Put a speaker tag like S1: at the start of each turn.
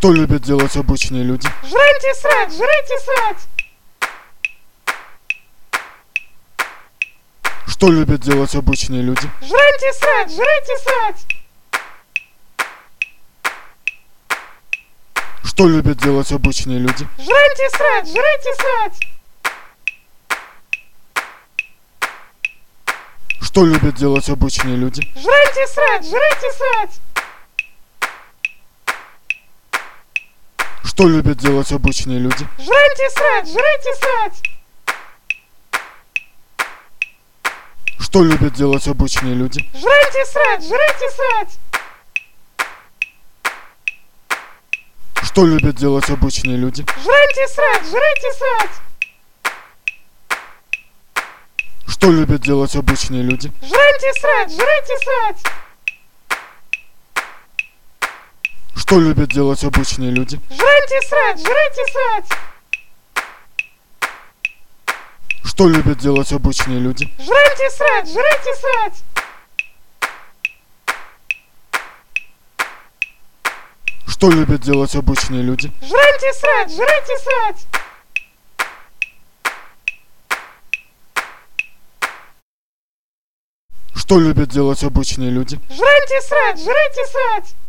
S1: Что любят делать обычные люди?
S2: Жрать и срать, жрать и срать.
S1: Что любят делать обычные люди?
S2: Жрать и срать, жрать и срать.
S1: Что любят делать обычные люди?
S2: Жрать и срать, жрать и срать.
S1: Что любят делать обычные люди?
S2: Жрать и срать, жрать и срать.
S1: Что любят делать обычные люди?
S2: Жрать и срать, жрать и срать.
S1: Что любят делать обычные люди?
S2: Жрать и срать, жрать и срать.
S1: Что любят делать обычные люди?
S2: Жрать и срать, жрать и срать.
S1: Что любят делать обычные люди?
S2: Жрать и срать, жрать и срать.
S1: Что любят делать обычные люди?
S2: Жрать и срать, жрать и срать.
S1: Что любят делать обычные люди?
S2: Жрать и срать, жрать и срать.
S1: Что любят делать обычные люди?
S2: Жрать и срать, жрать и срать.
S1: Что любят делать обычные люди?
S2: Жрать и срать, жрать и срать.